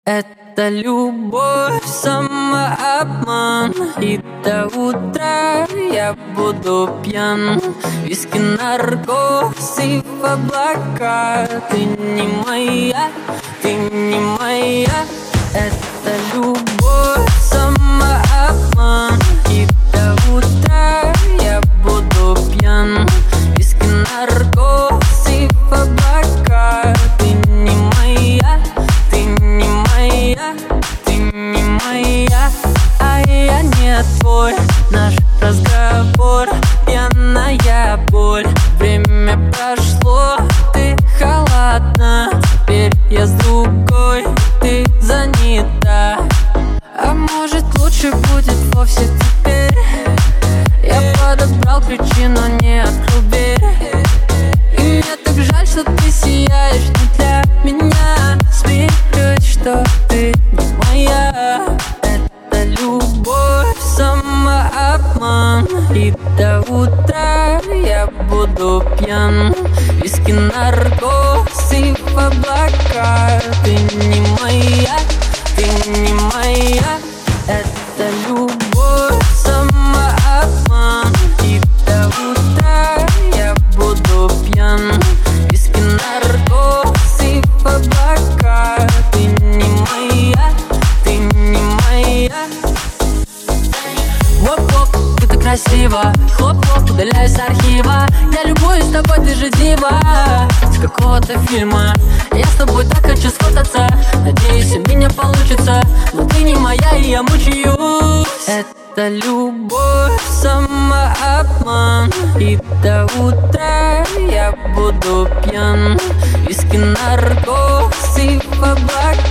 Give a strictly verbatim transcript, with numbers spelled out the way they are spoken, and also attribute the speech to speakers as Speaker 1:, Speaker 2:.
Speaker 1: Это любовь, самообман, и до утра я буду пьян. Виски, наркоз и в облака. Ты не моя, ты не моя. Это любовь, самообман, и до утра я буду пьян. Виски, наркоз и в облака. Ты не моя, ты не моя, ты не моя, а я не твой. Наш разговор, пьяная боль. Время прошло, ты холодна. Теперь я с другой, ты занята. А может лучше будет вовсе теперь? Я подобрал ключи, но не открыл дверь. И мне так жаль, что ты сияешь не для меня. Смеюсь, что ты не моя. Это любовь, самообман, и до утра я буду пьян. Виски, наркоз и в облака. Ты не моя, ты не моя. Это любовь, самообман, и до утра я буду пьян. Виски, наркоз и в облака. Ты не моя, ты не моя. Воп-воп, ты так красиво. Хлоп-хлоп, удаляюсь с архива. Я любуюсь тобой, ты же дива с какого-то фильма. Я с тобой так хочу сфотаться. Надеюсь, у меня получится. Но ты не моя, и я мучаюсь. Это любовь, самообман, и до утра я буду пьян. Виски, наркоз и в облака.